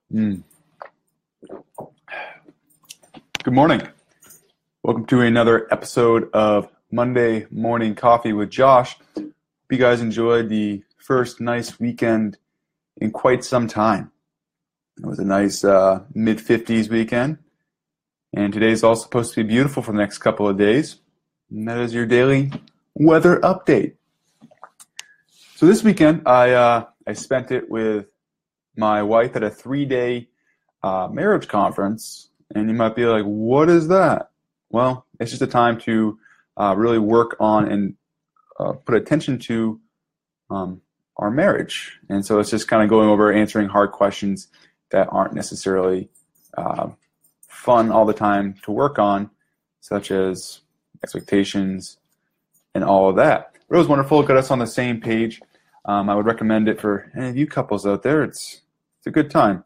Mm. Good morning. Welcome to another episode of Monday Morning Coffee with Josh. Hope you guys enjoyed the first nice weekend in quite some time. It was a nice mid-50s weekend, and today's also supposed to be beautiful for the next couple of days. And that is your daily weather update. So this weekend, I spent it with my wife at a 3-day marriage conference, and you might be like, what is that? Well, it's just a time to really work on and put attention to our marriage. And so it's just kind of going over answering hard questions that aren't necessarily fun all the time to work on, such as expectations and all of that. But it was wonderful. It got us on the same page. I would recommend it for any of you couples out there. It's a good time.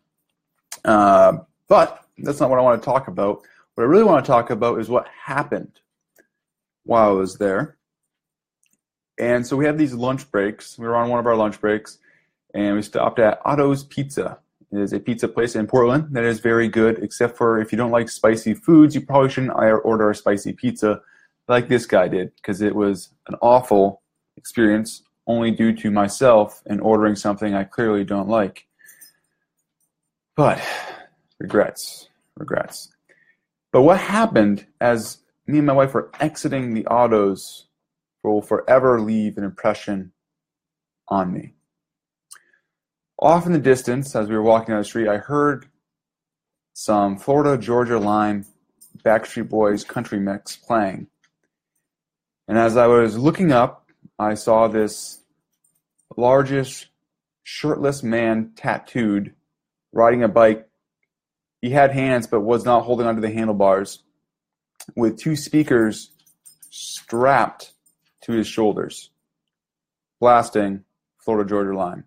But that's not what I want to talk about. What I really want to talk about is what happened while I was there. And so we had these lunch breaks. We were on one of our lunch breaks, and we stopped at Otto's Pizza. It is a pizza place in Portland that is very good, except for if you don't like spicy foods, you probably shouldn't order a spicy pizza like this guy did, because it was an awful experience only due to myself and ordering something I clearly don't like. But regrets. But what happened as me and my wife were exiting the Otto's will forever leave an impression on me. Off in the distance, as we were walking down the street, I heard some Florida Georgia Line Backstreet Boys country mix playing. And as I was looking up, I saw this largest shirtless man tattooed riding a bike. He had hands but was not holding onto the handlebars, with two speakers strapped to his shoulders, blasting Florida Georgia Line.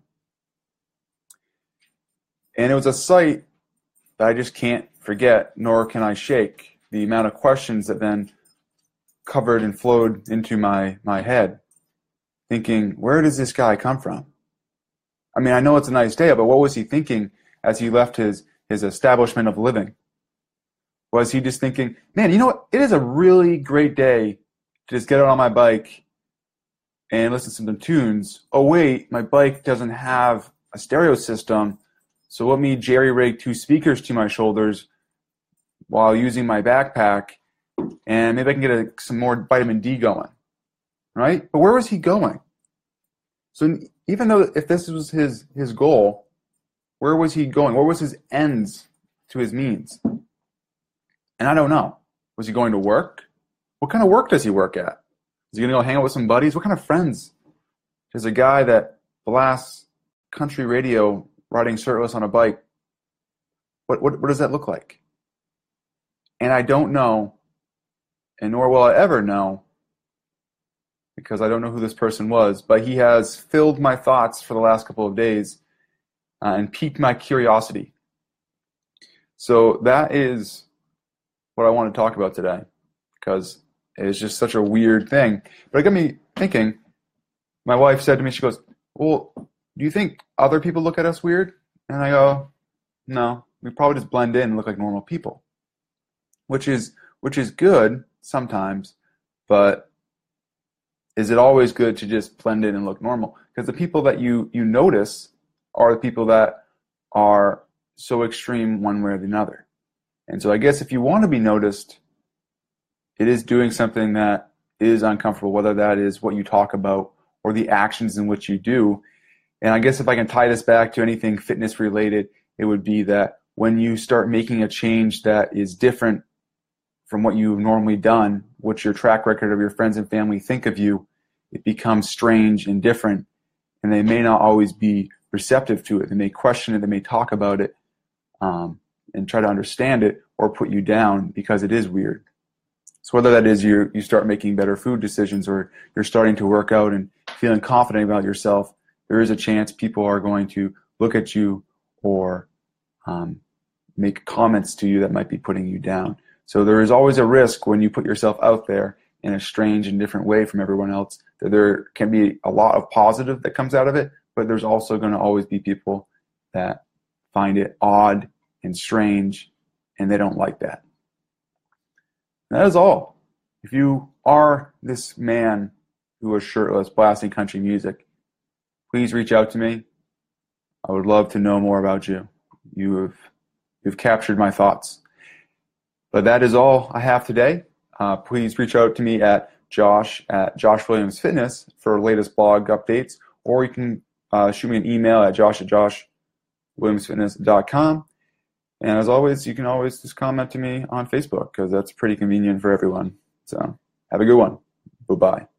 And it was a sight that I just can't forget, nor can I shake. The amount of questions that then covered and flowed into my head, thinking, where does this guy come from? I mean, I know it's a nice day, but what was he thinking as he left his establishment of living? Was he just thinking, man, you know what? It is a really great day to just get out on my bike and listen to some tunes. Oh, wait, my bike doesn't have a stereo system, so let me jerry-rig two speakers to my shoulders while using my backpack, and maybe I can get some more vitamin D going, right? But where was he going? So even though if this was his goal, where was he going? What was his ends to his means? And I don't know. Was he going to work? What kind of work does he work at? Is he going to go hang out with some buddies? What kind of friends? There's a guy that blasts country radio riding shirtless on a bike. What does that look like? And I don't know, and nor will I ever know, because I don't know who this person was, but he has filled my thoughts for the last couple of days and piqued my curiosity. So that is what I want to talk about today, because it's just such a weird thing. But it got me thinking. My wife said to me, she goes, well, do you think other people look at us weird? And I go, no, we probably just blend in and look like normal people, which is good sometimes, but is it always good to just blend in and look normal? Because the people that you notice are the people that are so extreme one way or the other. And so I guess if you want to be noticed, it is doing something that is uncomfortable, whether that is what you talk about or the actions in which you do. And I guess if I can tie this back to anything fitness related, it would be that when you start making a change that is different from what you've normally done, what your track record of your friends and family think of you, it becomes strange and different, and they may not always be receptive to it. They may question it, they may talk about it, and try to understand it or put you down because it is weird. So whether that is you start making better food decisions, or you're starting to work out and feeling confident about yourself, there is a chance people are going to look at you or make comments to you that might be putting you down. So there is always a risk when you put yourself out there in a strange and different way from everyone else, that there can be a lot of positive that comes out of it, but there's also going to always be people that find it odd and strange, and they don't like that. And that is all. If you are this man who is shirtless blasting country music, please reach out to me. I would love to know more about you. You've captured my thoughts. But that is all I have today. Please reach out to me at Josh at Josh Williams Fitness for latest blog updates, or you can shoot me an email at josh@joshwilliamsfitness.com. And as always, you can always just comment to me on Facebook because that's pretty convenient for everyone. So have a good one. Bye-bye.